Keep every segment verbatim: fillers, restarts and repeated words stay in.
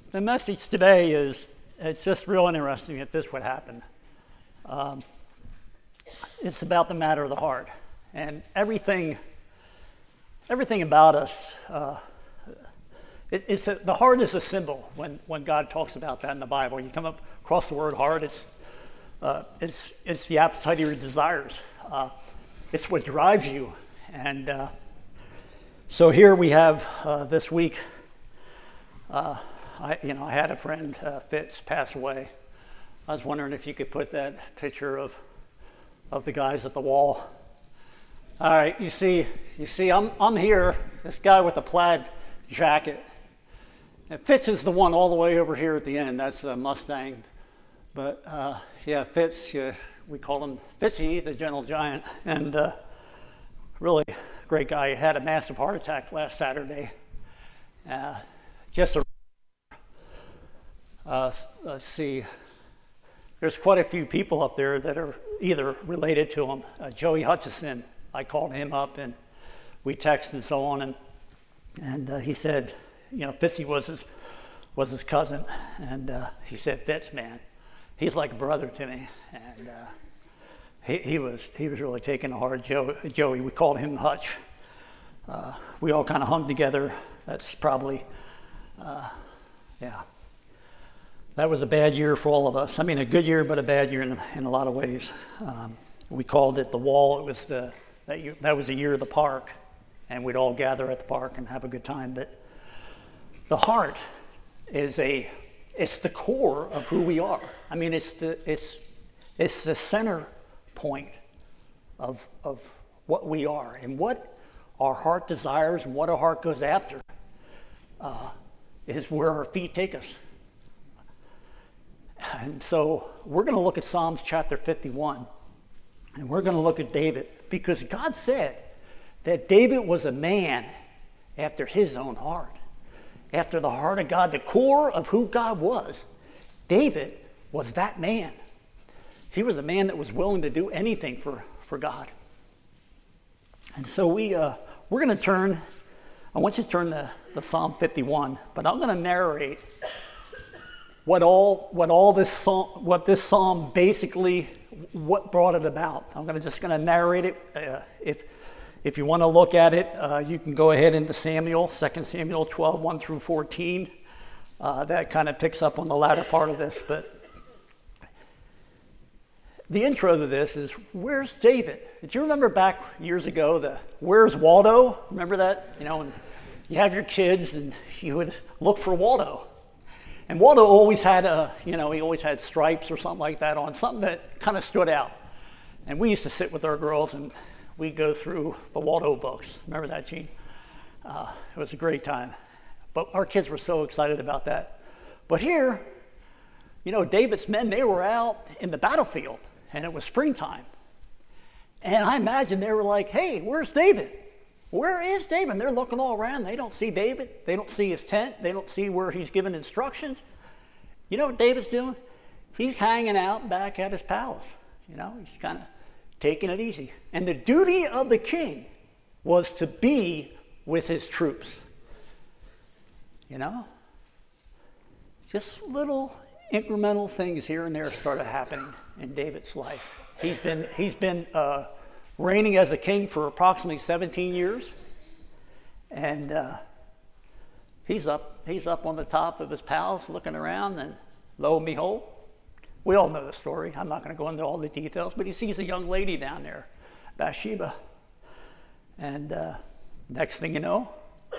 the message today is, it's just real interesting that this would happen. Um, it's about the matter of the heart. And everything, everything about us, uh, it, it's a, the heart is a symbol when, when God talks about that in the Bible. You come up across the word heart, it's, uh, it's, it's the appetite of your desires. Uh, it's what drives you. And uh, so here we have uh, this week, uh, I, you know, I had a friend, uh, Fitz, pass away. I was wondering if you could put that picture of of the guys at the wall. All right, you see, you see, I'm I'm here. This guy with the plaid jacket. And Fitz is the one all the way over here at the end. That's a Mustang. But uh, yeah, Fitz, uh, we call him Fitzy, the gentle giant, and uh, really great guy. He had a massive heart attack last Saturday. Uh, just a Uh, let's see, there's quite a few people up there that are either related to him. Uh, Joey Hutchison, I called him up and we texted and so on, and and uh, he said, you know, Fitzy was his was his cousin, and uh, he said, Fitz, man, he's like a brother to me, and uh, he he was he was really taking a hard Joe, Joey. We called him Hutch. Uh, we all kind of hung together. That's probably, uh, yeah. That was a bad year for all of us. I mean, a good year, but a bad year in, in a lot of ways. Um, we called it the wall. It was the that, year, that was the year of the park, and we'd all gather at the park and have a good time. But the heart is a it's the core of who we are. I mean, it's the it's it's the center point of of what we are and what our heart desires and what our heart goes after uh, is where our feet take us. And so we're going to look at Psalms chapter fifty-one, and we're going to look at David, because God said that David was a man after his own heart, after the heart of God, the core of who God was. David was that man. He was a man that was willing to do anything for, for God. And so we, uh, we're going to turn, I want you to turn to, to Psalm fifty-one, but I'm going to narrate What all, what all this psalm, what this psalm basically, what brought it about. I'm gonna just gonna narrate it. Uh, if, if you want to look at it, uh, you can go ahead into Samuel, Second Samuel twelve, one through fourteen. Uh, that kind of picks up on the latter part of this. But the intro to this is, where's David? Did you remember back years ago the Where's Waldo? Remember that? You know, and you have your kids and you would look for Waldo. And Waldo always had a, you know, he always had stripes or something like that on, something that kind of stood out. And we used to sit with our girls and we'd go through the Waldo books. Remember that, Gene? Uh, it was a great time. But our kids were so excited about that. But here, you know, David's men, they were out in the battlefield and it was springtime. And I imagine they were like, hey, where's David? Where is David? And they're looking all around. They don't see David. They don't see his tent. They don't see where he's giving instructions. You know what David's doing? He's hanging out back at his palace. You know, he's kind of taking it easy. And the duty of the king was to be with his troops. You know? Just little incremental things here and there started happening in David's life. He's been, he's been, uh, reigning as a king for approximately seventeen years, and uh, he's up he's up on the top of his palace looking around, and lo and behold, we all know the story. I'm not going to go into all the details, but he sees a young lady down there, Bathsheba, and uh, next thing you know,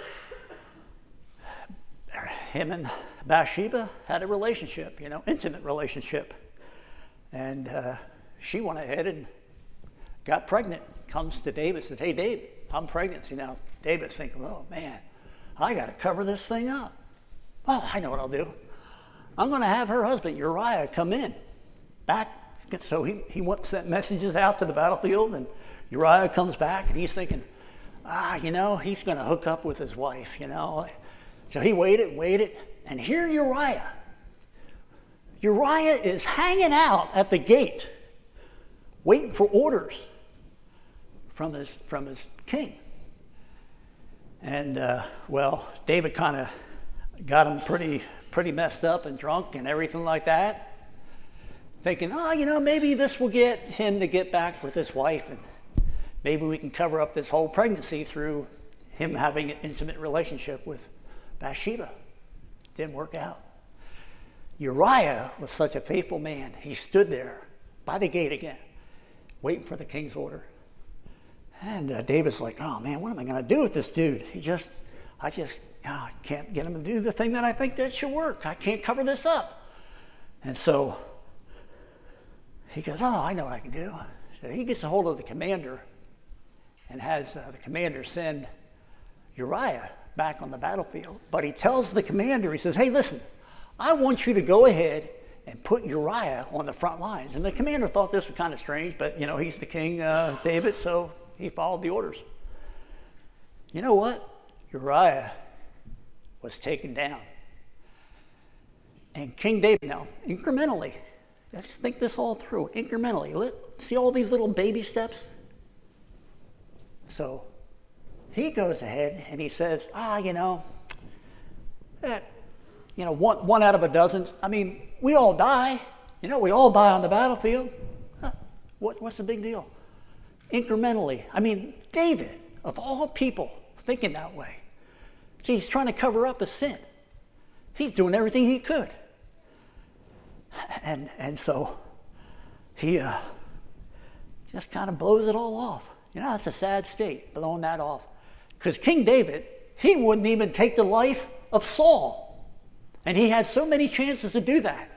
him and Bathsheba had a relationship, you know, intimate relationship, and uh, she went ahead and got pregnant, comes to David, says, hey, David, I'm pregnant. See, now David's thinking, oh, man, I got to cover this thing up. Oh, I know what I'll do. I'm going to have her husband, Uriah, come in back. So he, he went, sent messages out to the battlefield, and Uriah comes back, and he's thinking, ah, you know, he's going to hook up with his wife, you know. So he waited, waited, and here Uriah. Uriah is hanging out at the gate, waiting for orders from his from his king. And uh, well, David kind of got him pretty pretty messed up and drunk and everything like that, thinking, oh, you know, maybe this will get him to get back with his wife, and maybe we can cover up this whole pregnancy through him having an intimate relationship with Bathsheba. Didn't work out. Uriah was such a faithful man. He stood there by the gate again, waiting for the king's order. And uh, David's like, oh man, what am I going to do with this dude? He just, I just, oh, I can't get him to do the thing that I think that should work. I can't cover this up. And so he goes, oh, I know what I can do. So he gets a hold of the commander and has uh, the commander send Uriah back on the battlefield. But he tells the commander, he says, hey, listen, I want you to go ahead and put Uriah on the front lines. And the commander thought this was kind of strange, but, you know, he's the king, uh, David, so he followed the orders. You know what? Uriah was taken down. And King David, now, incrementally, let's think this all through, incrementally. Let, see all these little baby steps? So he goes ahead and he says, ah, you know, that, you know, one, one out of a dozen. I mean, we all die. You know, we all die on the battlefield. Huh, what, what's the big deal? Incrementally. I mean, David, of all people, thinking that way. See, he's trying to cover up his sin. He's doing everything he could. And, and so he uh, just kind of blows it all off. You know, that's a sad state, blowing that off. Because King David, he wouldn't even take the life of Saul. And he had so many chances to do that.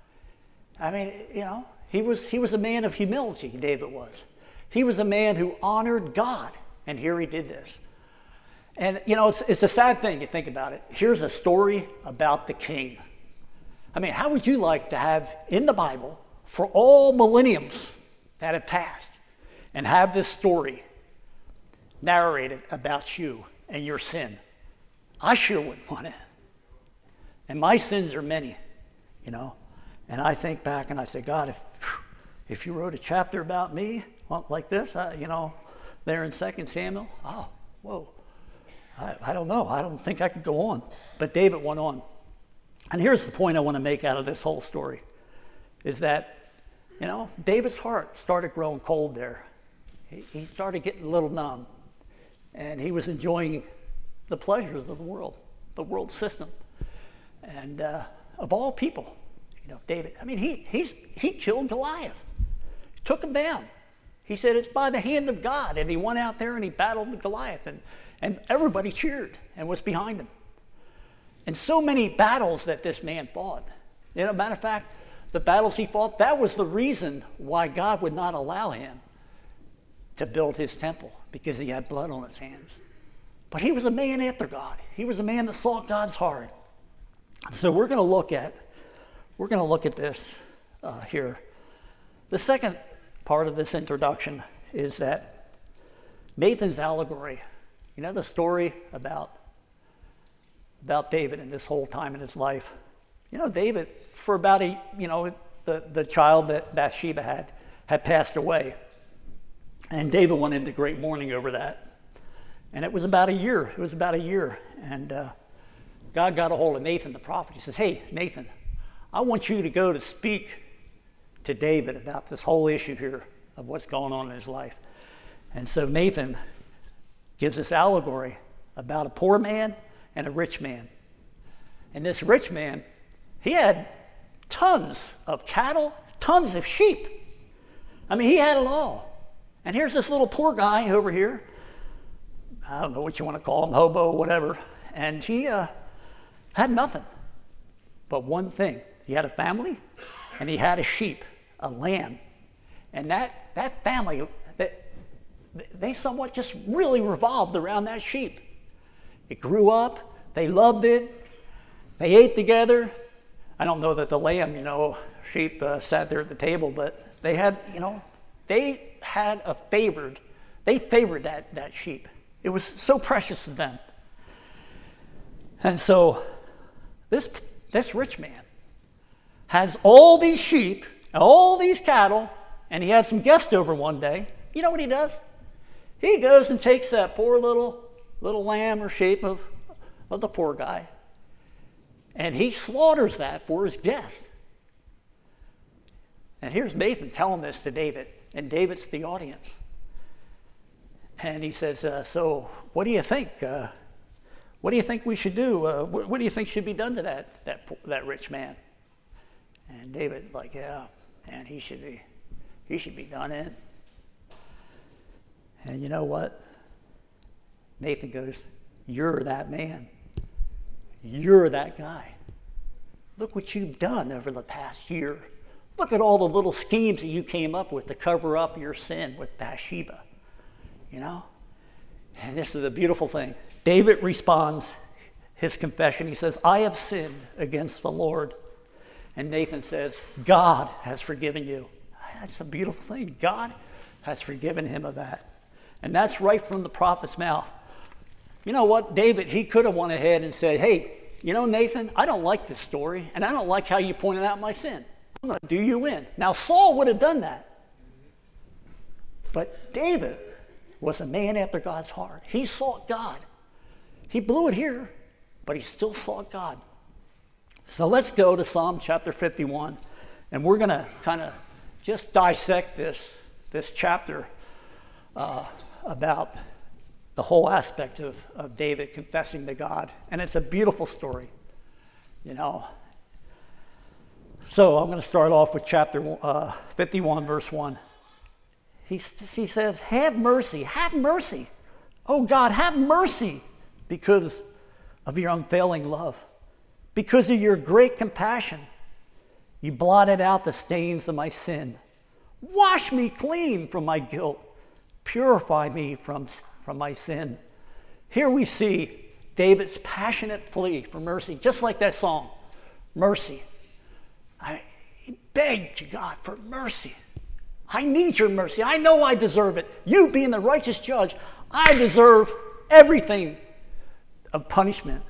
I mean, you know, he was, he was a man of humility, David was. He was a man who honored God. And here he did this. And, you know, it's, it's a sad thing, you think about it. Here's a story about the king. I mean, how would you like to have in the Bible, for all millenniums that have passed, and have this story narrated about you and your sin? I sure wouldn't want it. And my sins are many, you know. And I think back and I say, God, if if you wrote a chapter about me, well, like this, uh, you know, there in Second Samuel, oh, whoa. I, I don't know. I don't think I could go on. But David went on. And here's the point I want to make out of this whole story, is that, you know, David's heart started growing cold there. He, he started getting a little numb. And he was enjoying the pleasures of the world, the world system. And uh, of all people, you know, David, I mean, he, he's, he killed Goliath, took him down. He said, it's by the hand of God. And he went out there and he battled with Goliath. And, and everybody cheered and was behind him. And so many battles that this man fought. You know, matter of fact, the battles he fought, that was the reason why God would not allow him to build his temple, because he had blood on his hands. But he was a man after God. He was a man that sought God's heart. So we're going to look at, we're going to look at this uh, here. The second part of this introduction is that Nathan's allegory. You know the story about about David and this whole time in his life. You know, David, for about a, you know, the, the child that Bathsheba had, had passed away. And David went into great mourning over that. And it was about a year. It was about a year. And uh, God got a hold of Nathan, the prophet. He says, hey, Nathan, I want you to go to speak to David about this whole issue here of what's going on in his life. And so Nathan gives this allegory about a poor man and a rich man. And this rich man, he had tons of cattle, tons of sheep. I mean, he had it all. And here's this little poor guy over here. I don't know what you want to call him, hobo, whatever. And he uh, had nothing but one thing. He had a family, and he had a sheep, a lamb. And that, that family, that, they somewhat just really revolved around that sheep. It grew up, they loved it, they ate together. I don't know that the lamb, you know, sheep uh, sat there at the table, but they had, you know, they had a favored, they favored that, that sheep. It was so precious to them. And so this, this rich man has all these sheep, all these cattle, and he had some guests over one day. You know what he does? He goes and takes that poor little little lamb or sheep of, of the poor guy, And he slaughters that for his guest. And here's Nathan telling this to David, and David's the audience. And he says, uh, so what do you think? Uh, what do you think we should do? Uh, what, what do you think should be done to that, that, that rich man? And David's like, yeah, man, he should be, he should be done in. And you know what? Nathan goes, you're that man. You're that guy. Look what you've done over the past year. Look at all the little schemes that you came up with to cover up your sin with Bathsheba. You know? And this is a beautiful thing. David responds his confession. He says, I have sinned against the Lord. And Nathan says, God has forgiven you. That's a beautiful thing. God has forgiven him of that. And that's right from the prophet's mouth. You know what? David, he could have went ahead and said, hey, you know, Nathan, I don't like this story, and I don't like how you pointed out my sin. I'm going to do you in. Now, Saul would have done that. But David was a man after God's heart. He sought God. He blew it here, but he still sought God. So let's go to Psalm chapter fifty-one, and we're going to kind of just dissect this, this chapter uh, about the whole aspect of, of David confessing to God. And it's a beautiful story, you know. So I'm going to start off with chapter uh, fifty-one, verse one. He, he says, have mercy, have mercy. Oh God, have mercy because of your unfailing love. Because of your great compassion, you blotted out the stains of my sin. Wash me clean from my guilt. Purify me from, from my sin. Here we see David's passionate plea for mercy, just like that song, Mercy. I, he begged to God for mercy. I need your mercy. I know I deserve it. You being the righteous judge, I deserve everything of punishment.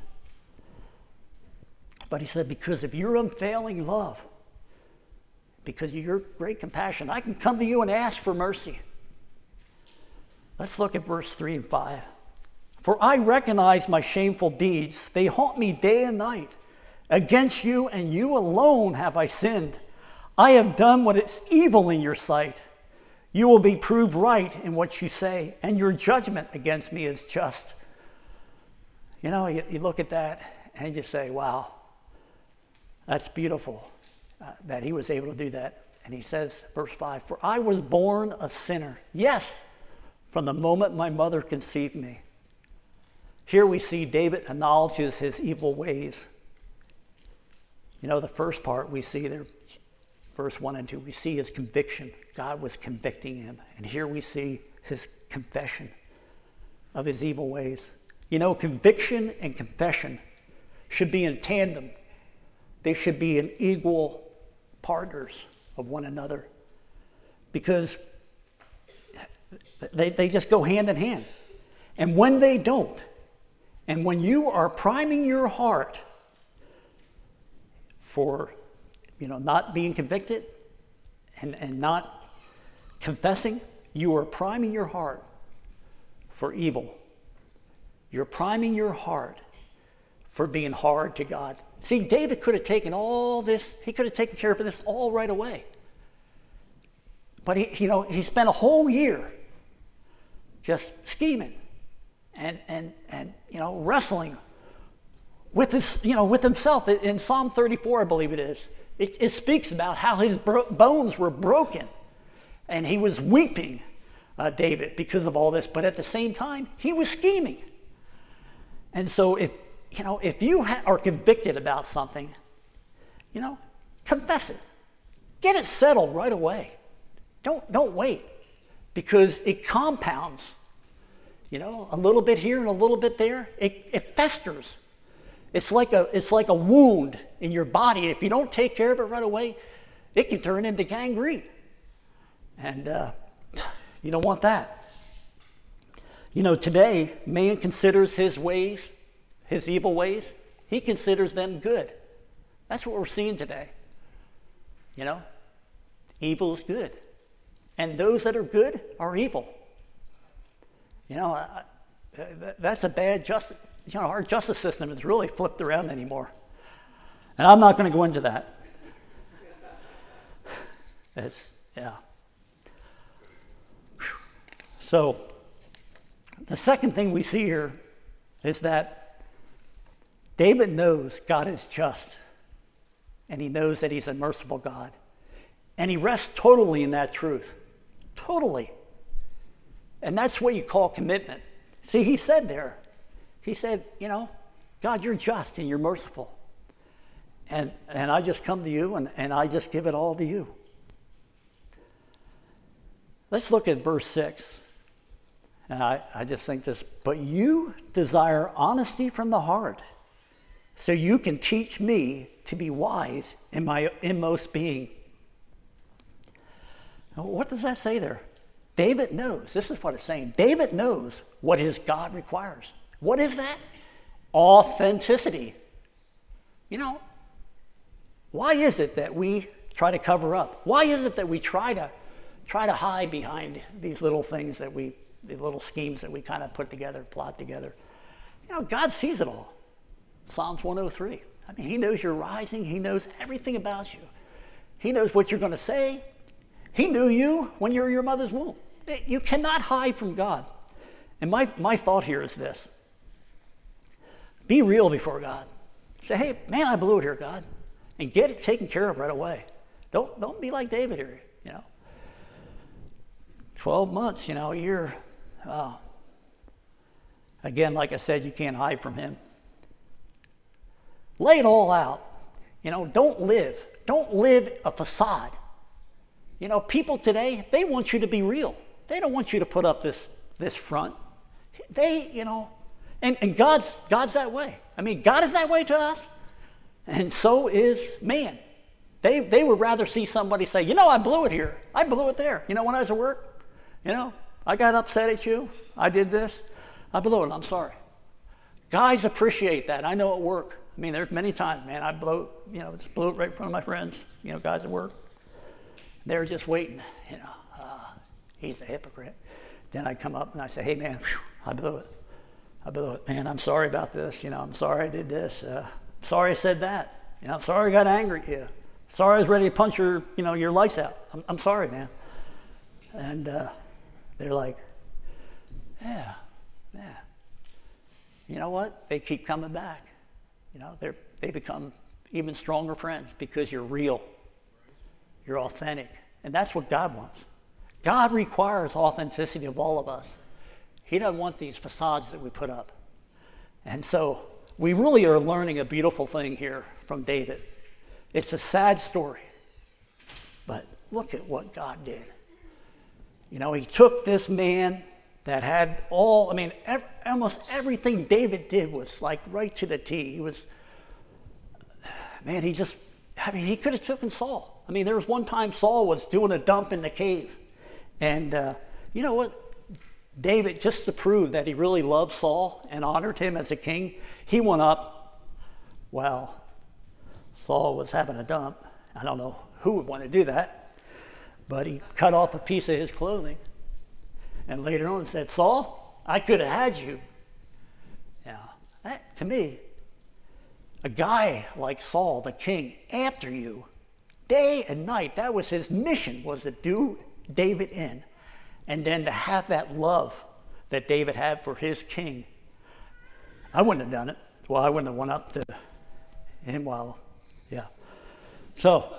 But he said, because of your unfailing love, because of your great compassion, I can come to you and ask for mercy. Let's look at verse three and five. For I recognize my shameful deeds. They haunt me day and night. Against you and you alone have I sinned. I have done what is evil in your sight. You will be proved right in what you say, and your judgment against me is just. You know, you, you look at that and you say, wow, that's beautiful uh, that he was able to do that. And he says, verse five, for I was born a sinner. Yes, from the moment my mother conceived me. Here we see David acknowledges his evil ways. You know, the first part we see there, verse one and two, we see his conviction. God was convicting him. And here we see his confession of his evil ways. You know, conviction and confession should be in tandem. They should be in equal partners of one another, because they, they just go hand in hand. And when they don't, and when you are priming your heart for, you know, not being convicted and, and not confessing, you are priming your heart for evil. You're priming your heart for being hard to God. See, David could have taken all this, he could have taken care of this all right away. But he, you know, he spent a whole year just scheming and, and, and you know, wrestling with his, you know, with himself. In Psalm thirty-four, I believe it is, it, it speaks about how his bro- bones were broken, and he was weeping, uh, David, because of all this. But at the same time, he was scheming. And so, if you know, if you ha- are convicted about something, you know, confess it, get it settled right away. Don't don't wait, because it compounds. You know, a little bit here and a little bit there, it, it festers. It's like a it's like a wound in your body. If you don't take care of it right away, it can turn into gangrene. And uh, you don't want that. You know, today, man considers his ways, his evil ways, he considers them good. That's what we're seeing today. You know, evil is good. And those that are good are evil. You know, I, I, that's a bad justice. You know, our justice system is really flipped around anymore. And I'm not going to go into that. It's, yeah. So, the second thing we see here is that David knows God is just, and he knows that he's a merciful God. And he rests totally in that truth. Totally. And that's what you call commitment. See, he said there, he said, you know, God, you're just and you're merciful. And and I just come to you and, and I just give it all to you. Let's look at verse six. And I, I just think this, but you desire honesty from the heart, so you can teach me to be wise in my inmost being. Now, what does that say there? David knows, this is what it's saying, David knows what his God requires. What is that? Authenticity. You know, why is it that we try to cover up? Why is it that we try to try to hide behind these little things that we, these little schemes that we kind of put together, plot together? You know, God sees it all. Psalms one oh three. I mean, he knows you're rising. He knows everything about you. He knows what you're going to say. He knew you when you were in your mother's womb. You cannot hide from God. And my, my thought here is this. Be real before God. Say, hey, man, I blew it here, God. And get it taken care of right away. Don't, don't be like David here, you know. twelve months, you know, a year. Oh. Again, like I said, you can't hide from him. Lay it all out. You know, don't live. Don't live a facade. You know, people today, they want you to be real. They don't want you to put up this, this front. They, you know, and, and God's, God's that way. I mean, God is that way to us, and so is man. They, they would rather see somebody say, you know, I blew it here. I blew it there. You know, when I was at work, you know, I got upset at you. I did this. I blew it. I'm sorry. Guys appreciate that. I know at work. I mean, there's many times, man, I blew, you know, just blew it right in front of my friends, you know, guys at work. They're just waiting, you know, uh, he's a hypocrite. Then I come up and I say, hey, man, whew, I blew it. I blew it. Man, I'm sorry about this. You know, I'm sorry I did this. Uh, sorry I said that. You know, I'm sorry I got angry at you. Sorry I was ready to punch your, you know, your lights out. I'm, I'm sorry, man. And uh, they're like, yeah, yeah. You know what? They keep coming back. You know, they they become even stronger friends because you're real. You're authentic. And that's what God wants. God requires authenticity of all of us. He doesn't want these facades that we put up. And so we really are learning a beautiful thing here from David. It's a sad story, but look at what God did. You know, he took this man that had all, I mean, ev- almost everything David did was like right to the T. He was, man, he just, I mean, he could have taken Saul. I mean, there was one time Saul was doing a dump in the cave. And uh, you know what? David, just to prove that he really loved Saul and honored him as a king, he went up. Well, Saul was having a dump. I don't know who would want to do that, but he cut off a piece of his clothing. And later on said, Saul, I could have had you. Now, that, to me, a guy like Saul, the king, after you, day and night, that was his mission, was to do David in. And then to have that love that David had for his king. I wouldn't have done it. Well, I wouldn't have went up to him while, yeah. So,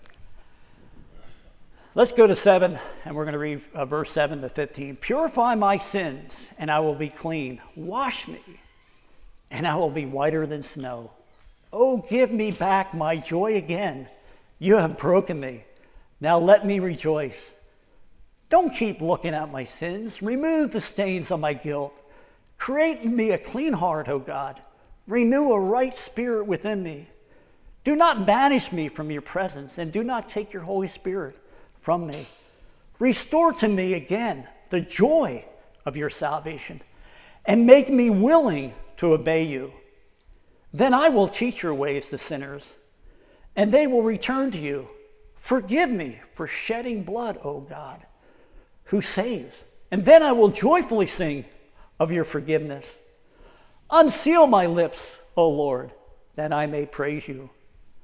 let's go to seven, and we're going to read uh, verse seven to fifteen. Purify my sins, and I will be clean. Wash me, and I will be whiter than snow. Oh, give me back my joy again. You have broken me. Now let me rejoice. Don't keep looking at my sins. Remove the stains of my guilt. Create in me a clean heart, O God. Renew a right spirit within me. Do not banish me from your presence, and do not take your Holy Spirit from me. Restore to me again the joy of your salvation, and make me willing to obey you. Then I will teach your ways to sinners, and they will return to you. Forgive me for shedding blood, O God, who saves. And then I will joyfully sing of your forgiveness. Unseal my lips, O Lord, that I may praise you.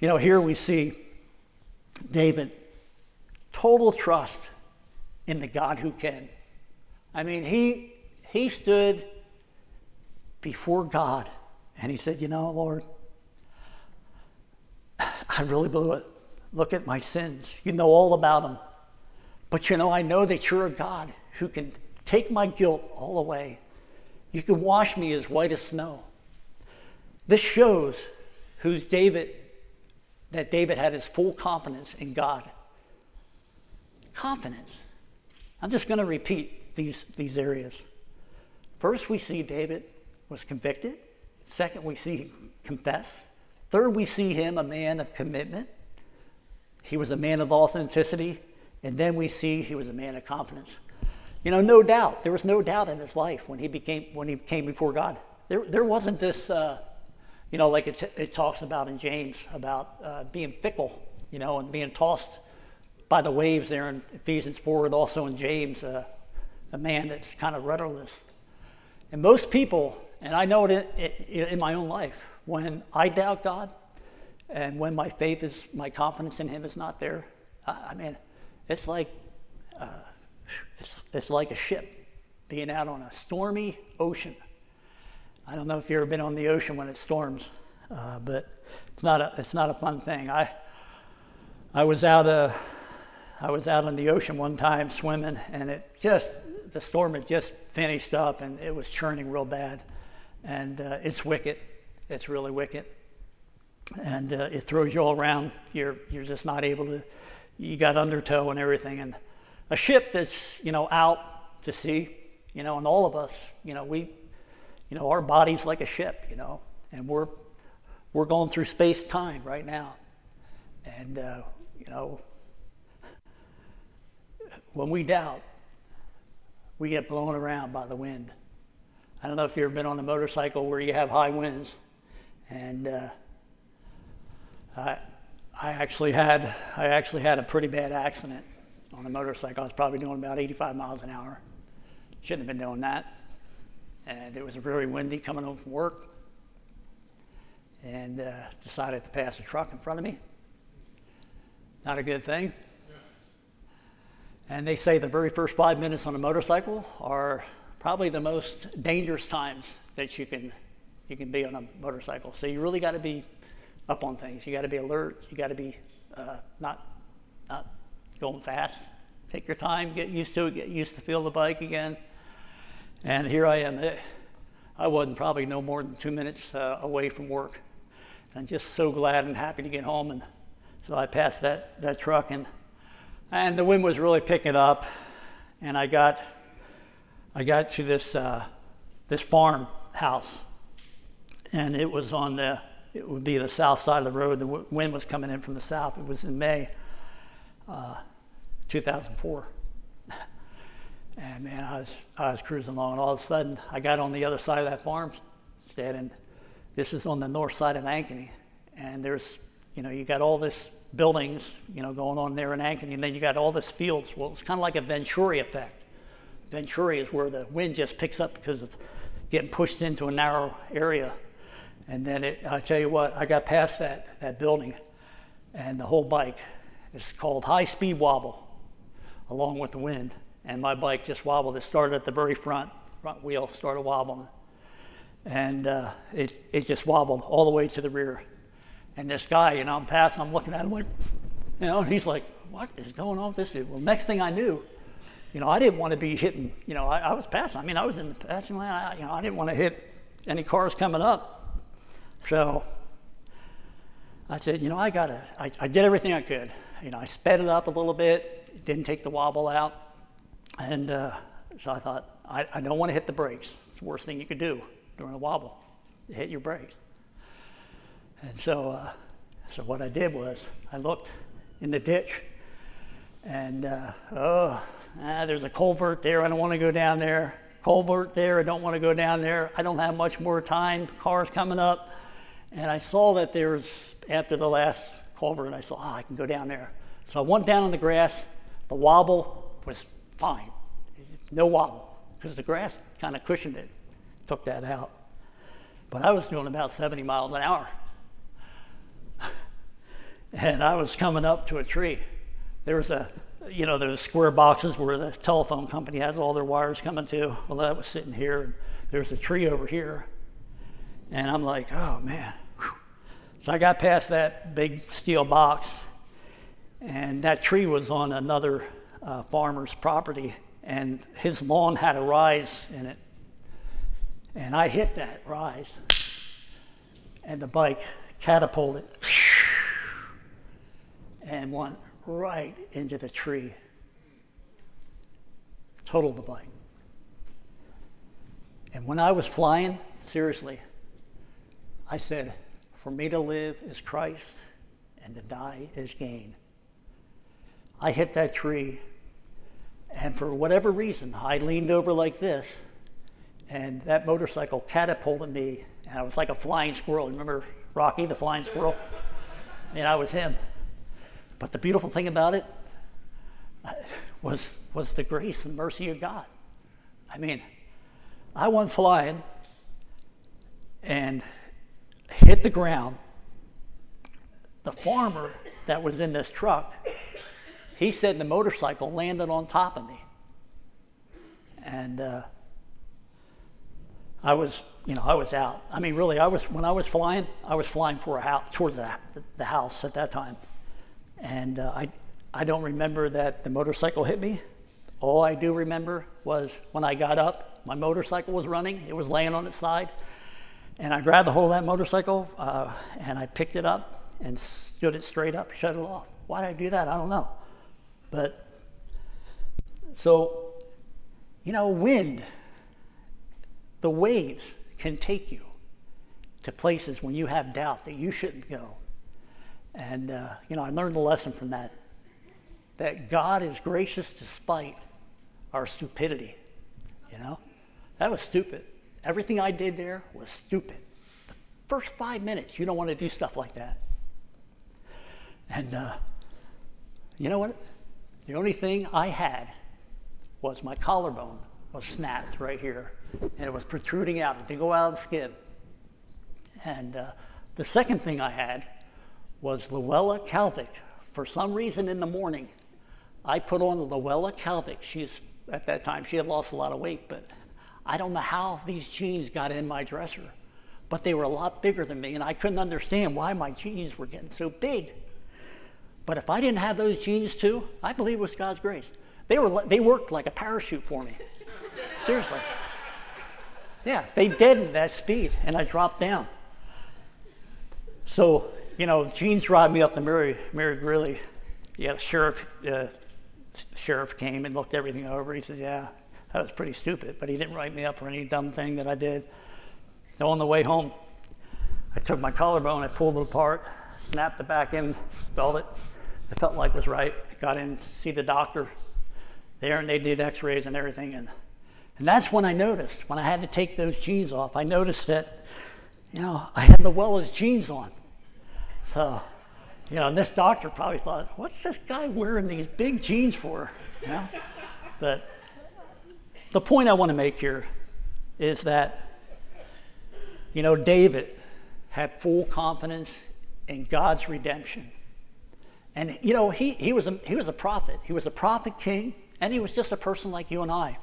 You know, here we see David, total trust in the God who can. I mean, he he stood before God and he said, you know, Lord, I really blew it. Look at my sins. You know all about them. But you know, I know that you're a God who can take my guilt all away. You can wash me as white as snow. This shows who's David, that David had his full confidence in God. Confidence. I'm just going to repeat these, these areas. First, we see David was convicted. Second, we see him confess. Third, we see him a man of commitment. He was a man of authenticity. And then we see he was a man of confidence. You know, no doubt. There was no doubt in his life when he became when he came before God. There, there wasn't this, uh, you know, like it, it talks about in James about uh, being fickle, you know, and being tossed by the waves there in Ephesians four, and also in James, uh, a man that's kind of rudderless. And most people, and I know it in, in my own life, when I doubt God, and when my faith is, my confidence in Him is not there, I, I mean, it's like uh, it's it's like a ship being out on a stormy ocean. I don't know if you've ever been on the ocean when it storms, uh, but it's not a it's not a fun thing. I I was out uh, I was out on the ocean one time swimming, and it just the storm had just finished up, and it was churning real bad, and uh, it's wicked. It's really wicked, and uh, it throws you all around. You're you're just not able to. You got undertow and everything, and a ship that's, you know, out to sea, you know, and all of us, you know, we, you know, our body's like a ship, you know, and we're we're going through space-time right now, and uh, you know, when we doubt, we get blown around by the wind. I don't know if you've ever been on a motorcycle where you have high winds, and uh, I. I actually had I actually had a pretty bad accident on a motorcycle. I was probably doing about eighty-five miles an hour. Shouldn't have been doing that. And it was very windy coming home from work. And uh, decided to pass a truck in front of me. Not a good thing. And they say the very first five minutes on a motorcycle are probably the most dangerous times that you can you can be on a motorcycle. So you really got to be up on things. You got to be alert. You got to be uh, not not going fast. Take your time. Get used to it. Get used to feel the bike again. And here I am. I wasn't probably no more than two minutes uh, away from work. And I'm just so glad and happy to get home. And so I passed that that truck, and and the wind was really picking up. And I got I got to this uh, this farmhouse, and it was on the It would be the south side of the road. The w- wind was coming in from the south. It was in May, uh, two thousand four. And man, I was I was cruising along, and all of a sudden, I got on the other side of that farmstead, and this is on the north side of Ankeny. And there's, you know, you got all this buildings, you know, going on there in Ankeny, and then you got all this fields. Well, it's kind of like a Venturi effect. Venturi is where the wind just picks up because of getting pushed into a narrow area. And then it, I tell you what, I got past that, that building, and the whole bike is called high speed wobble, along with the wind. And my bike just wobbled. It started at the very front, front wheel started wobbling. And uh, it, it just wobbled all the way to the rear. And this guy, you know, I'm passing, I'm looking at him like, you know, and he's like, what is going on with this dude? Well, next thing I knew, you know, I didn't want to be hitting, you know, I, I was passing. I mean, I was in the passing lane, I, you know, I didn't want to hit any cars coming up. So I said, you know, I gotta, I, I did everything I could. You know, I sped it up a little bit, didn't take the wobble out. And uh, so I thought, I, I don't want to hit the brakes. It's the worst thing you could do during a wobble, hit your brakes. And so, uh, so what I did was I looked in the ditch, and uh, oh, ah, there's a culvert there. I don't want to go down there. Culvert there. I don't want to go down there. I don't have much more time. Cars coming up. And I saw that there was, after the last culvert, I saw, oh, I can go down there. So I went down on the grass. The wobble was fine. No wobble, because the grass kind of cushioned it, took that out. But I was doing about seventy miles an hour. and I was coming up to a tree. There was a, you know, those square boxes where the telephone company has all their wires coming to. Well, that was sitting here, and there's a tree over here. And I'm like, oh man. Whew. So I got past that big steel box, and that tree was on another uh, farmer's property, and his lawn had a rise in it. And I hit that rise, and the bike catapulted and went right into the tree. Totaled the bike. And when I was flying, seriously, I said, for me to live is Christ, and to die is gain. I hit that tree, and for whatever reason, I leaned over like this, and that motorcycle catapulted me, and I was like a flying squirrel. Remember Rocky, the flying squirrel? And I was him. But the beautiful thing about it was, was the grace and mercy of God. I mean, I went flying and hit the ground. The farmer that was in this truck, he said the motorcycle landed on top of me. And uh, I was, you know, I was out. I mean, really, I was, when I was flying, I was flying for a house, towards the, the house at that time. And uh, I, I don't remember that the motorcycle hit me. All I do remember was when I got up, my motorcycle was running. It was laying on its side. And I grabbed the hold of that motorcycle, uh, and I picked it up and stood it straight up, shut it off. Why did I do that? I don't know. But, so, you know, wind, the waves can take you to places when you have doubt that you shouldn't go. And, uh, you know, I learned a lesson from that, that God is gracious despite our stupidity, you know? That was stupid. Everything I did there was stupid. The first five minutes, you don't want to do stuff like that. And uh, you know what? The only thing I had was my collarbone was snapped right here, and it was protruding out. It didn't go out of the skin. And uh, the second thing I had was Luella Kalvik. For some reason in the morning, I put on the Luella Kalvik. She's, at that time, she had lost a lot of weight, but I don't know how these jeans got in my dresser, but they were a lot bigger than me, and I couldn't understand why my jeans were getting so big. But if I didn't have those jeans too, I believe it was God's grace. They were, they worked like a parachute for me. Seriously. Yeah, they deadened that speed, and I dropped down. So, you know, jeans drive me up to Mary, Mary Greeley. Yeah, sheriff, uh, sheriff came and looked everything over. He said, yeah, that was pretty stupid, but he didn't write me up for any dumb thing that I did. So on the way home, I took my collarbone, I pulled it apart, snapped the back end, felt it. It felt like it was right. Got in to see the doctor there, and they did x-rays and everything. And, and that's when I noticed, when I had to take those jeans off, I noticed that, you know, I had Luella's jeans on. So, you know, and this doctor probably thought, what's this guy wearing these big jeans for? You know? But the point I want to make here is that, you know, David had full confidence in God's redemption. And, you know, he, he, was a, he was a prophet. He was a prophet king, and he was just a person like you and I.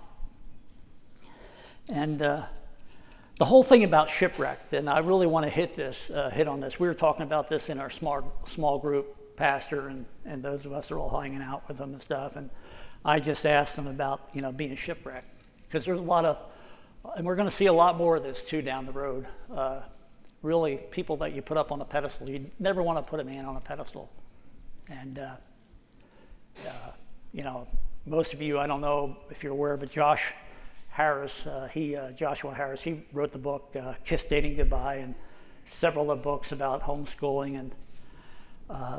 And uh, the whole thing about shipwrecked, and I really want to hit this, uh, hit on this. We were talking about this in our small, small group, pastor, and, and those of us that are all hanging out with them and stuff. And I just asked them about, you know, being shipwrecked. Because there's a lot of, and we're going to see a lot more of this too down the road. Uh, really, people that you put up on a pedestal, you never want to put a man on a pedestal. And, uh, uh, you know, most of you, I don't know if you're aware, but Josh Harris, uh, he, uh, Joshua Harris, he wrote the book, uh, Kiss Dating Goodbye, and several other books about homeschooling. And, uh,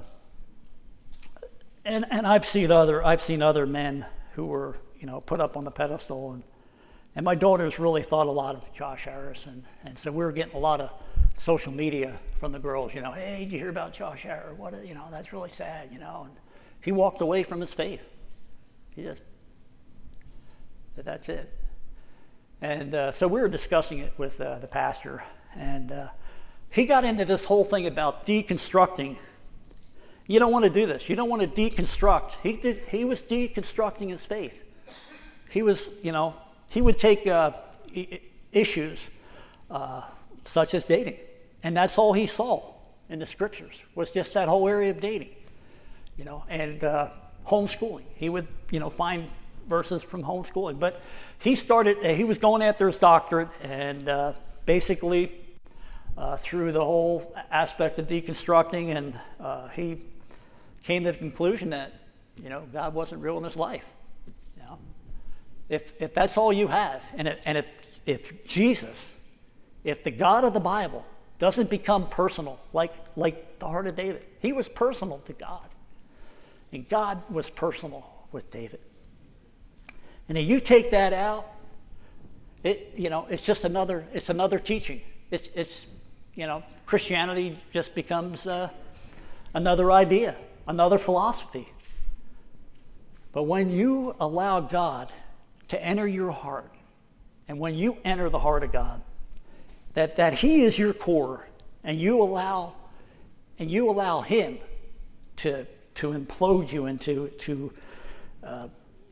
and, and I've seen other, I've seen other men who were, you know, put up on the pedestal. And, and my daughters really thought a lot of Josh Harris. And, and so we were getting a lot of social media from the girls, you know, hey, did you hear about Josh Harris? What, you know, that's really sad, you know. And he walked away from his faith. He just said, that's it. And uh, so we were discussing it with uh, the pastor, and uh, he got into this whole thing about deconstructing. you don't want to do this. You don't want to deconstruct. He did, he was deconstructing his faith. He was, you know, he would take uh, issues uh, such as dating, and that's all he saw in the scriptures was just that whole area of dating, you know, and uh, homeschooling. He would, you know, find verses from homeschooling, but he started. He was going after his doctorate, and uh, basically uh, through the whole aspect of deconstructing, and uh, he came to the conclusion that, you know, God wasn't real in his life. You know, if if that's all you have, and if, and if if Jesus, if the God of the Bible doesn't become personal, like like the heart of David, he was personal to God, and God was personal with David. And if you take that out, it you know it's just another it's another teaching. It's it's you know Christianity just becomes uh, another idea, another philosophy. But when you allow God to enter your heart, and when you enter the heart of God, that that He is your core, and you allow and you allow Him to to implode you and to to uh,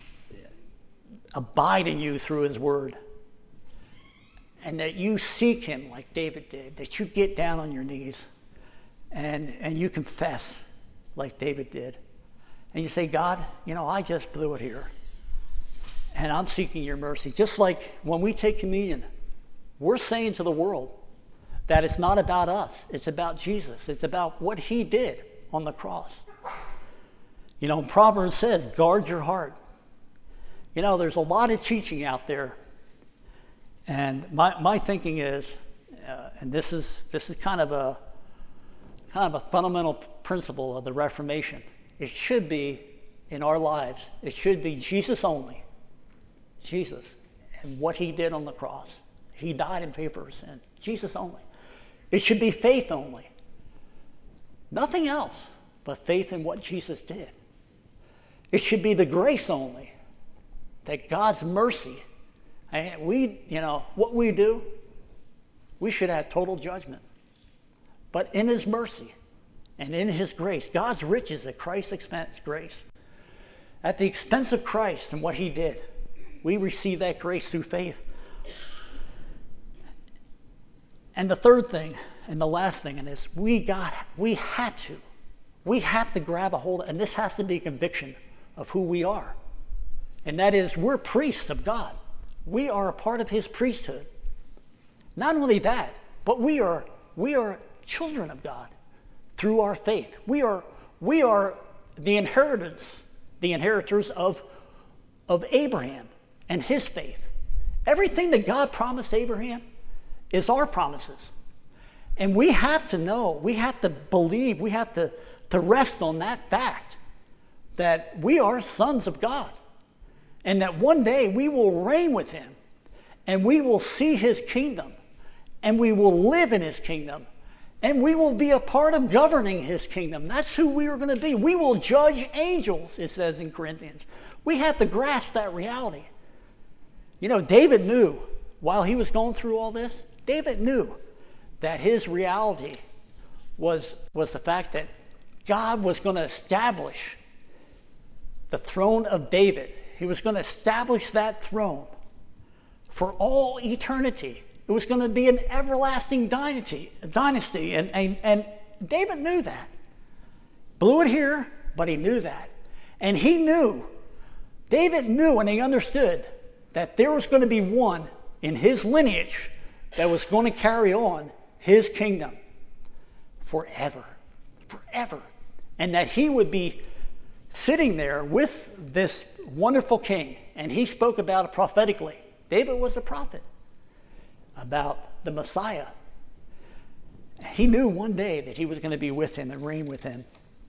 abide in you through His Word, and that you seek Him like David did, that you get down on your knees and and you confess like David did, and you say, God, you know, I just blew it here, and I'm seeking your mercy. Just like when we take communion, we're saying to the world that it's not about us, it's about Jesus, it's about what He did on the cross. You know, Proverbs says, guard your heart. You know, there's a lot of teaching out there, and my, my thinking is, uh, and this is this is kind of a kind of a fundamental principle of the Reformation. It should be in our lives. It should be Jesus only, Jesus, and what He did on the cross. He died in favor of sin. Jesus only. It should be faith only. Nothing else but faith in what Jesus did. It should be the grace only. That God's mercy, and we, you know, what we do, we should have total judgment. But in His mercy and in His grace, God's riches at Christ's expense, grace. At the expense of Christ and what He did, we receive that grace through faith. And the third thing, and the last thing, and this, we got, we had to, we have to grab a hold of, and this has to be a conviction of who we are. And that is, we're priests of God. We are a part of His priesthood. Not only that, but we are we are children of God through our faith. We are we are the inheritance, the inheritors of, of Abraham and his faith. Everything that God promised Abraham is our promises. And we have to know, we have to believe, we have to, to rest on that fact that we are sons of God. And that one day we will reign with Him, and we will see His kingdom, and we will live in His kingdom, and we will be a part of governing His kingdom. That's who we are going to be. We will judge angels, it says in Corinthians. We have to grasp that reality. You know, David knew, while he was going through all this, David knew that his reality was, was the fact that God was going to establish the throne of David. He was going to establish that throne for all eternity. It was going to be an everlasting dynasty, dynasty. And, and, and David knew that. Blew it here, but he knew that. And he knew, David knew and he understood that there was going to be one in his lineage that was going to carry on his kingdom forever, forever. And that he would be sitting there with this wonderful king, and he spoke about it prophetically. David was a prophet about the Messiah. He knew one day that he was going to be with him and reign with him.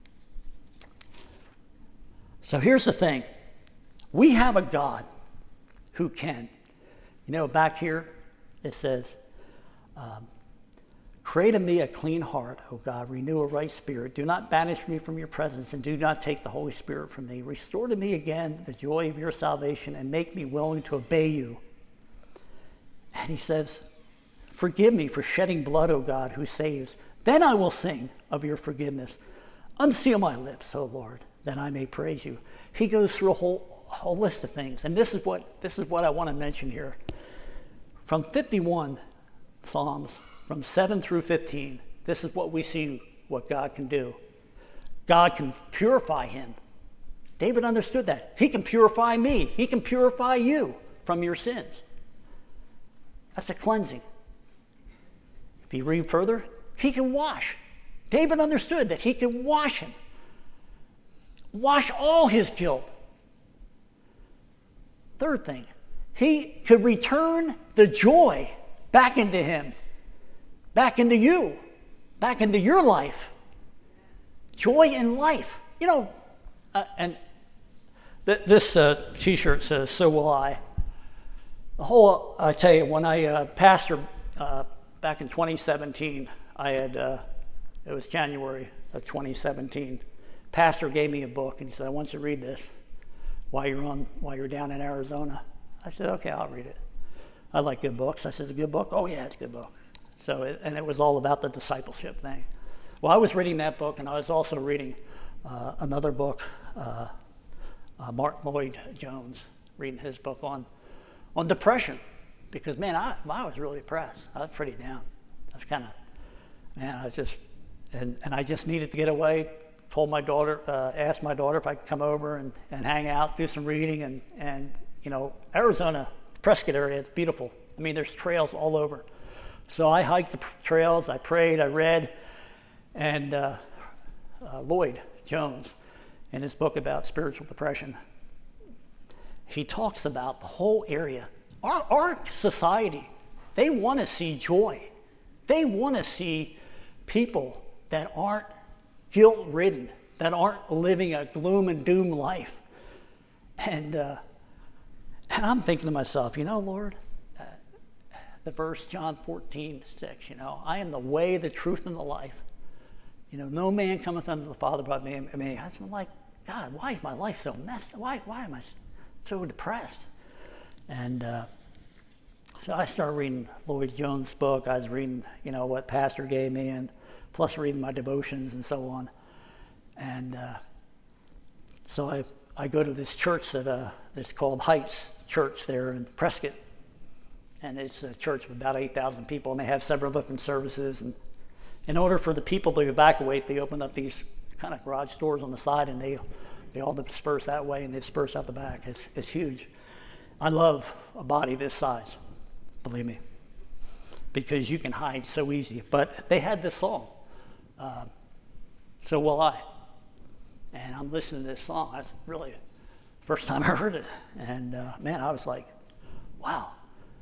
So here's the thing. We have a God who can. You know, back here it says, um, create in me a clean heart, O God, renew a right spirit. Do not banish me from your presence, and do not take the Holy Spirit from me. Restore to me again the joy of your salvation, and make me willing to obey you. And he says, forgive me for shedding blood, O God, who saves. Then I will sing of your forgiveness. Unseal my lips, O Lord, that I may praise you. He goes through a whole, whole list of things. And this is what this is what I want to mention here. From fifty-one Psalms, from seven through fifteen, this is what we see what God can do. God can purify him. David understood that. He can purify me. He can purify you from your sins. That's a cleansing. If you read further, he can wash. David understood that he could wash him. Wash all his guilt. Third thing, he could return the joy back into him, back into you, back into your life. Joy in life. You know, uh, and th- this uh, t-shirt says, "So will I." The whole, I tell you, when I uh, pastored uh, back in twenty seventeen, I had, uh, it was January of twenty seventeen, pastor gave me a book and he said, "I want you to read this while you're on, while you're down in Arizona." I said, "Okay, I'll read it. I like good books." I said, "It's a good book?" "Oh yeah, it's a good book." So, it, and it was all about the discipleship thing. Well, I was reading that book and I was also reading uh, another book, uh, uh, Mark Lloyd Jones, reading his book on, on depression. Because man, I, I was really depressed. I was pretty down. I was kind of, man, I was just, and, and I just needed to get away. Told my daughter, uh, asked my daughter if I could come over and, and hang out, do some reading, and, and you know, Arizona, Prescott area, it's beautiful. I mean, there's trails all over. So I hiked the trails, I prayed, I read, and uh, uh, Lloyd Jones, in his book about spiritual depression, he talks about the whole area. Our, our society, they want to see joy. They want to see people that aren't guilt-ridden, that aren't living a gloom and doom life. And uh, and I'm thinking to myself, you know, Lord, uh, the verse John fourteen six, you know, I am the way, the truth, and the life. You know, no man cometh unto the Father but me. I mean, I'm like, God, why is my life so messed up? Why, why am I so depressed? And uh, so I started reading Lloyd Jones' book. I was reading, you know, what Pastor gave me, and plus reading my devotions and so on. And uh, so I, I go to this church that uh, that's called Heights Church there in Prescott. And it's a church of about eight thousand people, and they have several different services. And in order for the people to evacuate, they open up these kind of garage doors on the side, and they they all disperse that way, and they disperse out the back. It's, it's huge. I love a body this size, believe me, because you can hide so easy. But they had this song, uh, "So Will I." And I'm listening to this song. That's really the first time I heard it. And uh, man, I was like, wow,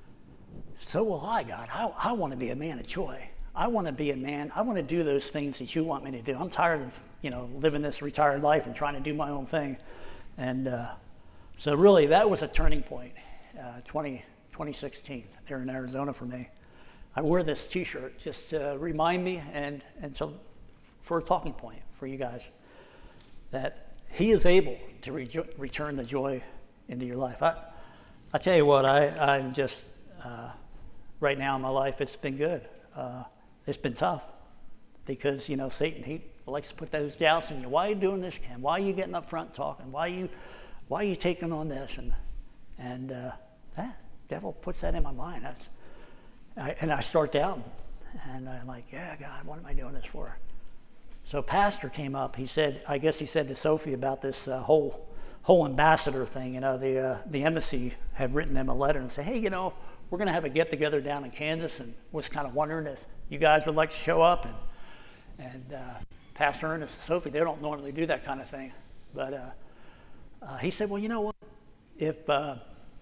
so will I, God. I, I want to be a man of joy. I want to be a man. I want to do those things that you want me to do. I'm tired of, you know, living this retired life and trying to do my own thing. And uh, so really that was a turning point, uh, twenty, twenty sixteen there in Arizona for me. I wore this t-shirt just to remind me and, and so for a talking point for you guys that he is able to re- return the joy into your life. I, I tell you what, I, I'm just, uh, right now in my life, it's been good. Uh, it's been tough because, you know, Satan, he likes to put those doubts in you. Why are you doing this, Ken? Why are you getting up front talking? Why are you, why are you taking on this? And, and uh, that devil puts that in my mind. That's, I, and I start doubting. And I'm like, yeah, God, what am I doing this for? So pastor came up. He said, I guess he said to Sophie about this uh, whole whole ambassador thing. You know, the uh, the embassy had written them a letter and said, hey, you know, we're going to have a get together down in Kansas, and was kind of wondering if you guys would like to show up. And and uh, Pastor Ernest and Sophie, they don't normally do that kind of thing, but uh, uh, he said, well, you know what, if uh,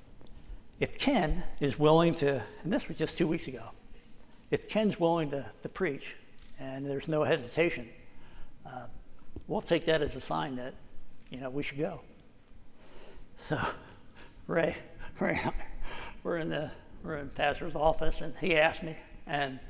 if Ken is willing to, and this was just two weeks ago, if Ken's willing to, to preach, and there's no hesitation, uh, we'll take that as a sign that, you know, we should go. So Ray, Ray and I, we're in the we're in pastor's office, and he asked me, and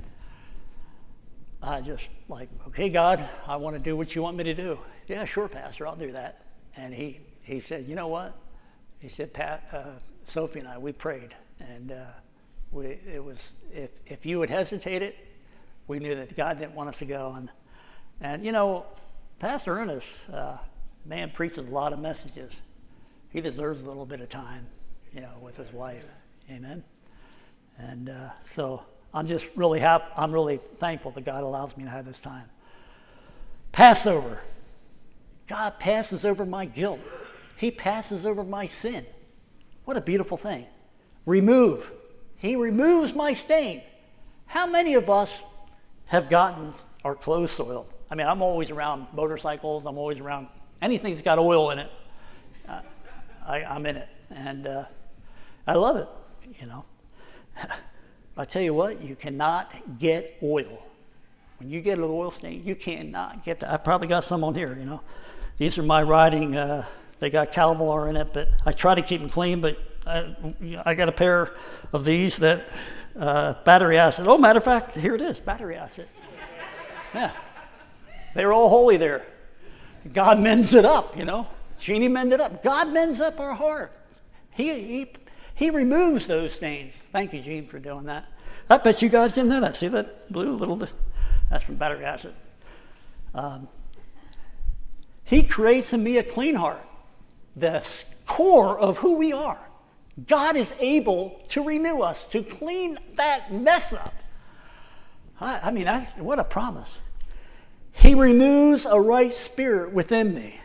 I just like, okay, God, I want to do what you want me to do. Yeah, sure, Pastor, I'll do that. And he he said, you know what? He said, Pat, uh, Sophie and I, we prayed, and uh, we it was if if you had hesitated, we knew that God didn't want us to go. And and you know, Pastor Ernest, uh, man, preaches a lot of messages. He deserves a little bit of time, you know, with his wife. Amen. And uh, so I'm just really happy. I'm really thankful that God allows me to have this time. Passover. God passes over my guilt. He passes over my sin. What a beautiful thing. Remove. He removes my stain. How many of us have gotten our clothes soiled? I mean, I'm always around motorcycles. I'm always around anything that's got oil in it. Uh, I, I'm in it. And uh, I love it, you know. I tell you what, you cannot get oil. When you get an oil stain, you cannot get that. I probably got some on here, you know. These are my riding. Uh, they got Calvalar in it, but I try to keep them clean, but I, I got a pair of these that uh, battery acid. Oh, matter of fact, here it is, battery acid. Yeah. They were all holy there. God mends it up, you know. Jeannie mended up. God mends up our heart. He, he, he removes those stains. Thank you, Gene, for doing that. I bet you guys didn't know that. See that blue little, that's from battery acid. Um, he creates in me a clean heart, the core of who we are. God is able to renew us, to clean that mess up. I, I mean, that's, what a promise. He renews a right spirit within me.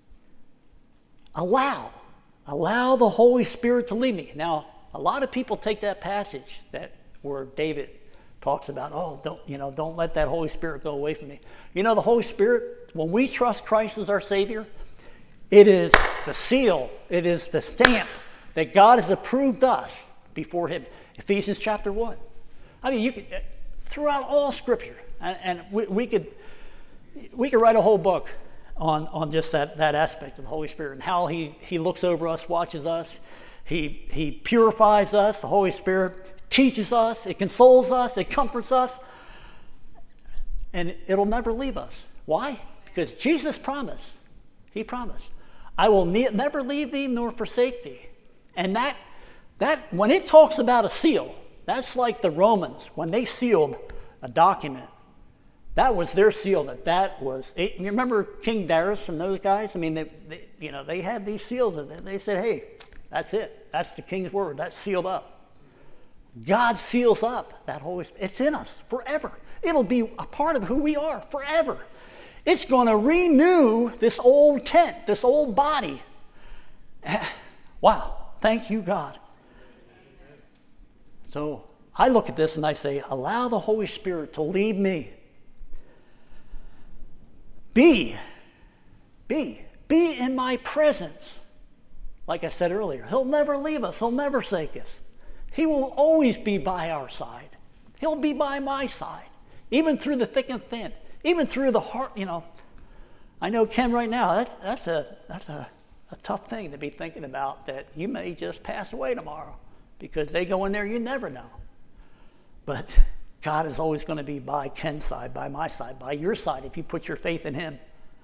Allow. Allow the Holy Spirit to lead me. Now, a lot of people take that passage that where David talks about, oh, don't, you know, don't let that Holy Spirit go away from me. You know, the Holy Spirit, when we trust Christ as our Savior, it is the seal, it is the stamp that God has approved us before Him. Ephesians chapter one. I mean, you could, throughout all Scripture, and, and we, we could we could write a whole book on, on just that, that aspect of the Holy Spirit and how He, he looks over us, watches us, He, he purifies us. The Holy Spirit teaches us, it consoles us, it comforts us, and it'll never leave us. Why? Because Jesus promised, He promised, I will ne- never leave thee nor forsake thee. And that, that, when it talks about a seal, that's like the Romans, when they sealed a document. That was their seal, that that was, it, you remember King Darius and those guys? I mean, they, they, you know, they had these seals, and they said, hey, that's it. That's the king's word. That's sealed up. God seals up that Holy Spirit. It's in us forever. It'll be a part of who we are forever. It's going to renew this old tent, this old body. Wow. Thank you, God. So I look at this and I say, allow the Holy Spirit to lead me. Be, be, be in my presence. Like I said earlier, He'll never leave us. He'll never forsake us. He will always be by our side. He'll be by my side, even through the thick and thin, even through the heart. You know, I know Ken right now. That's that's a that's a, a tough thing to be thinking about. That you may just pass away tomorrow because they go in there. You never know. But God is always going to be by Ken's side, by my side, by your side if you put your faith in Him.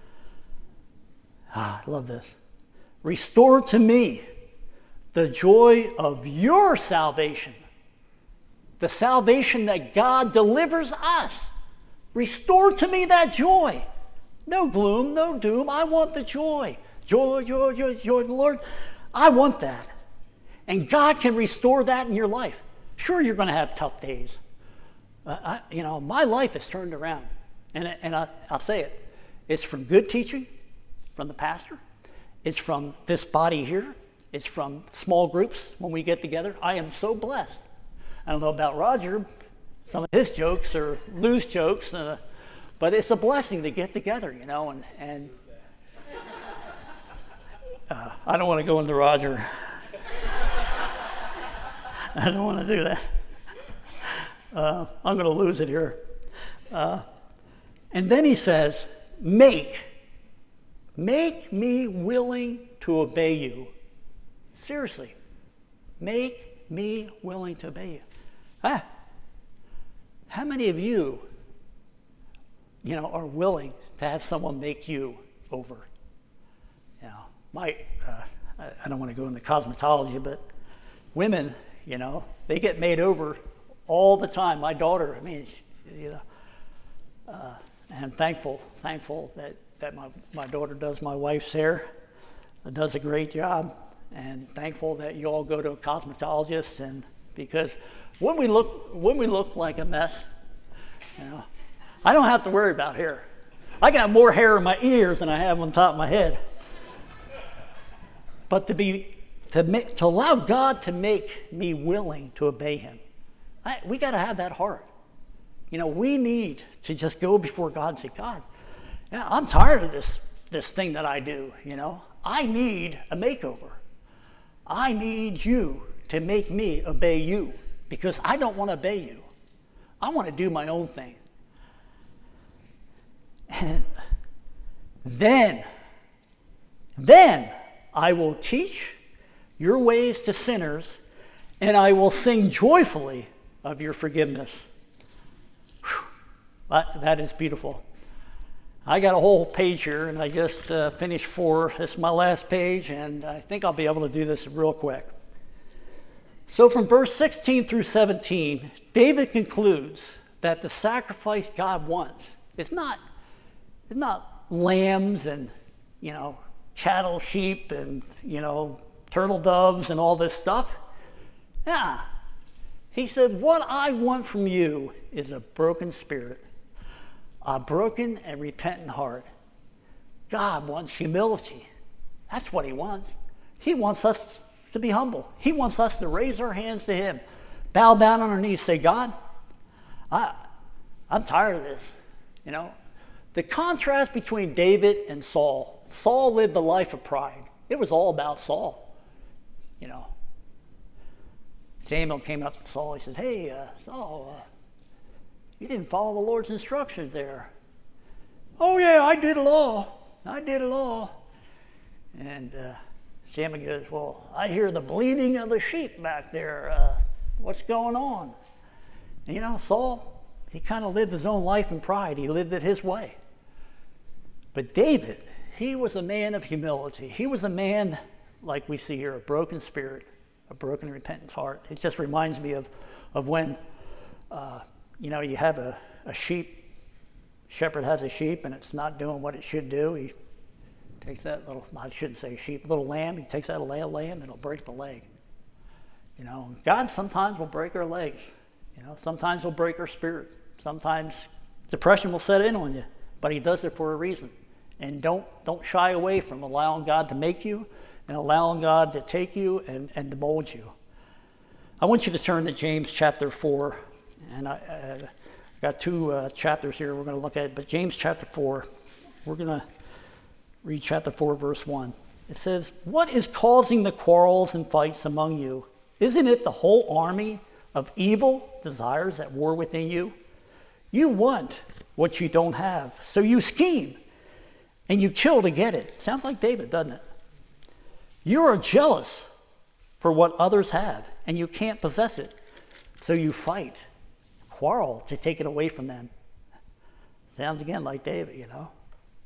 Ah, I love this. Restore to me the joy of your salvation, the salvation that God delivers us. Restore to me that joy. No gloom, no doom. I want the joy. Joy, joy, joy, joy, Lord. I want that. And God can restore that in your life. Sure, you're going to have tough days. Uh, I, you know, my life has turned around. And, and I, I'll say it. It's from good teaching from the pastor. It's from this body here. It's from small groups when we get together. I am so blessed. I don't know about Roger. Some of his jokes are loose jokes. Uh, but it's a blessing to get together, you know. And, and uh, I don't want to go into Roger. I don't want to do that. Uh, I'm going to lose it here. Uh, and then he says, make. Make me willing to obey you. Seriously. Make me willing to obey you. Ah, how many of you, you know, are willing to have someone make you over? You know, my, uh, I, I don't want to go into cosmetology, but women, you know, they get made over all the time. My daughter, I mean, she, you know, uh, and I'm thankful, thankful that that my, my daughter does my wife's hair. It does a great job, and thankful that you all go to a cosmetologist, and because when we look when we look like a mess, you know, I don't have to worry about hair. I got more hair in my ears than I have on top of my head. But to be to make to allow God to make me willing to obey Him, I, we got to have that heart. You know, we need to just go before God and say, God, yeah, I'm tired of this this thing that I do. You know, I need a makeover. I need you to make me obey you, because I don't want to obey you. I want to do my own thing. And then, then I will teach your ways to sinners, and I will sing joyfully of your forgiveness. Whew. That, that is beautiful. I got a whole page here, and I just uh, finished four. This is my last page, and I think I'll be able to do this real quick. So from verse sixteen through seventeen, David concludes that the sacrifice God wants is not, it's not lambs and, you know, cattle, sheep, and, you know, turtle doves and all this stuff. Yeah. He said, what I want from you is a broken spirit, a broken and repentant heart. God wants humility. That's what He wants. He wants us to be humble. He wants us to raise our hands to Him, bow down on our knees, say, God, I, I'm tired of this. You know, the contrast between David and Saul. Saul lived a life of pride. It was all about Saul. You know, Samuel came up to Saul. He said, hey, uh, Saul, uh, you didn't follow the Lord's instructions there. Oh, yeah, I did it all. I did it all. And uh, Samuel goes, well, I hear the bleating of the sheep back there. Uh, what's going on? And, you know, Saul, he kind of lived his own life in pride. He lived it his way. But David, he was a man of humility. He was a man, like we see here, a broken spirit, a broken repentant heart. It just reminds me of, of when, uh, you know, you have a, a sheep, shepherd has a sheep and it's not doing what it should do. He takes that little, I shouldn't say sheep, little lamb, he takes that little lamb and it'll break the leg. You know, God sometimes will break our legs. You know, sometimes He'll break our spirit. Sometimes depression will set in on you, but He does it for a reason. And don't, don't shy away from allowing God to make you and allowing God to take you and, and to mold you. I want you to turn to James chapter four. And I, I got two uh, chapters here we're going to look at. But James chapter four, we're going to read chapter four, verse one. It says, what is causing the quarrels and fights among you? Isn't it the whole army of evil desires at war within you? You want what you don't have, so you scheme and you kill to get it. Sounds like David, doesn't it? You are jealous for what others have, and you can't possess it, so you fight, quarrel to take it away from them. Sounds again like David, you know.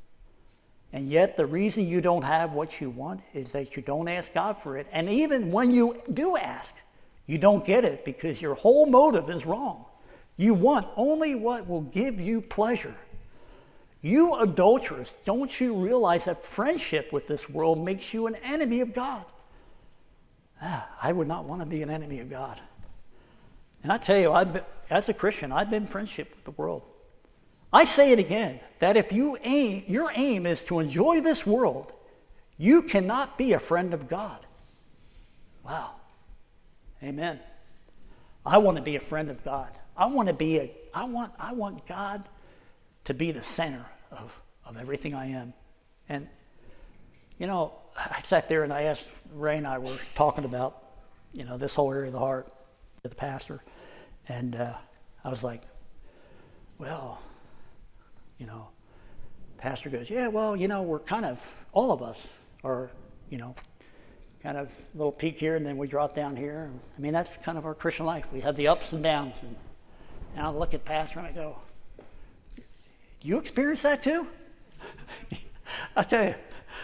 And yet the reason you don't have what you want is that you don't ask God for it. And even when you do ask, you don't get it because your whole motive is wrong. You want only what will give you pleasure. You adulterous, don't you realize that friendship with this world makes you an enemy of God? Ah, I would not want to be an enemy of God. And I tell you, I've been, as a Christian, I've been in friendship with the world. I say it again, that if you aim, your aim is to enjoy this world, you cannot be a friend of God. Wow. Amen. I want to be a friend of God. I want to be a, I want, I want God to be the center of, of everything I am. And, you know, I sat there and I asked, Ray and I were talking about, you know, this whole area of the heart to the pastor. And uh, I was like, well, you know, pastor goes, yeah, well, you know, we're kind of, all of us are, you know, kind of a little peak here and then we drop down here. I mean, that's kind of our Christian life. We have the ups and downs. And, and I look at pastor and I go, you experience that too? I tell you.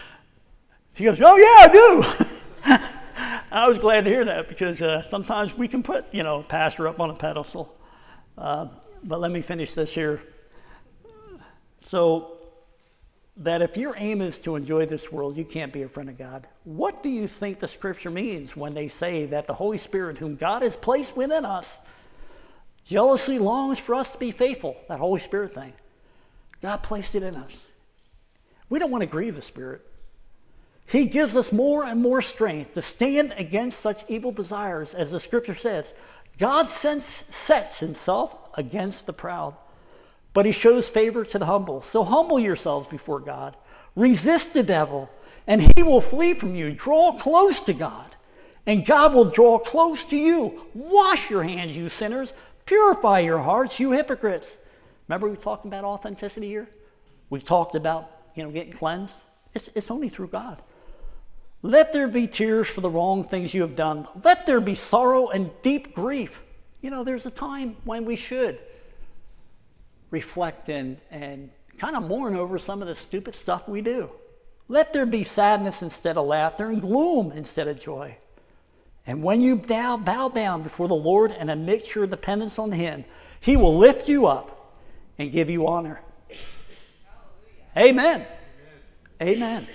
He goes, oh yeah, I do. I was glad to hear that because uh, sometimes we can put, you know, pastor up on a pedestal. Uh, but let me finish this here. So that if your aim is to enjoy this world, you can't be a friend of God. What do you think the scripture means when they say that the Holy Spirit, whom God has placed within us, jealously longs for us to be faithful? That Holy Spirit thing. God placed it in us. We don't want to grieve the Spirit. He gives us more and more strength to stand against such evil desires. As the scripture says, God sets, sets himself against the proud, but he shows favor to the humble. So humble yourselves before God. Resist the devil, and he will flee from you. Draw close to God, and God will draw close to you. Wash your hands, you sinners. Purify your hearts, you hypocrites. Remember we talked about authenticity here? We talked about, you know, getting cleansed. It's, it's only through God. Let there be tears for the wrong things you have done. Let there be sorrow and deep grief. You know, there's a time when we should reflect and, and kind of mourn over some of the stupid stuff we do. Let there be sadness instead of laughter and gloom instead of joy. And when you bow, bow down before the Lord and admit your dependence on him, he will lift you up and give you honor. Amen. Amen. Amen.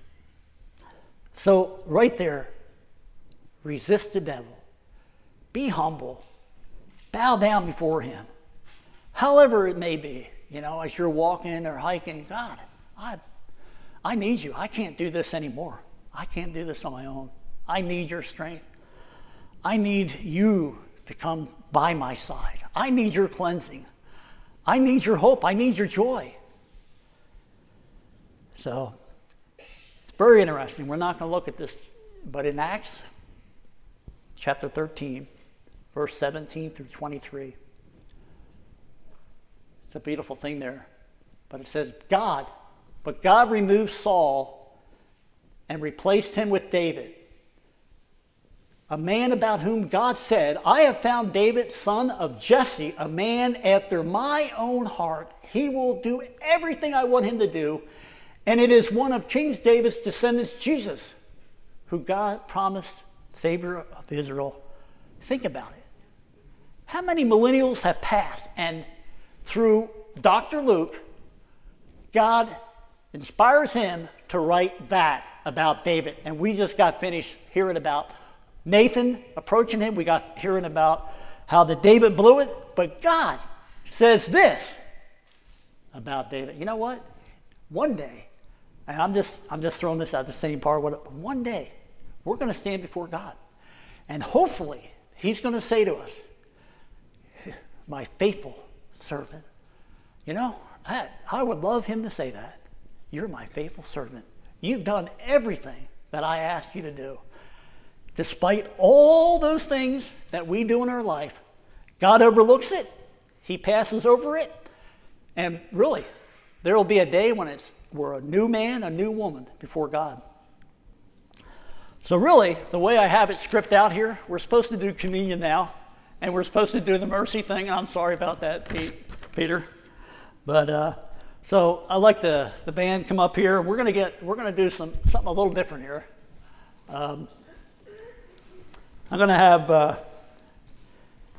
So right there, resist the devil. Be humble. Bow down before him. However it may be, you know, as you're walking or hiking, God, I, I need you. I can't do this anymore. I can't do this on my own. I need your strength. I need you to come by my side. I need your cleansing. I need your hope. I need your joy. So, it's very interesting. We're not going to look at this, but in Acts chapter thirteen, verse seventeen through twenty-three, it's a beautiful thing there. But it says, God, but God removed Saul and replaced him with David, a man about whom God said, I have found David, son of Jesse, a man after my own heart. He will do everything I want him to do. And it is one of King David's descendants, Jesus, who God promised Savior of Israel. Think about it. How many millennials have passed, and through Doctor Luke, God inspires him to write that about David. And we just got finished hearing about Nathan approaching him. We got hearing about how the David blew it. But God says this about David. You know what? One day, and I'm just I'm just throwing this out, the same part. What one day we're going to stand before God, and hopefully he's going to say to us, my faithful servant. You know, I, I would love him to say that. You're my faithful servant. You've done everything that I asked you to do. Despite all those things that we do in our life, God overlooks it. He passes over it. And really, there will be a day when it's we're a new man, a new woman before God. So really, the way I have it scripted out here, we're supposed to do communion now, and we're supposed to do the mercy thing. I'm sorry about that, Pete, Peter. But uh, so I'd like the the band come up here. We're gonna get we're gonna do some something a little different here. Um, I'm gonna have. Uh,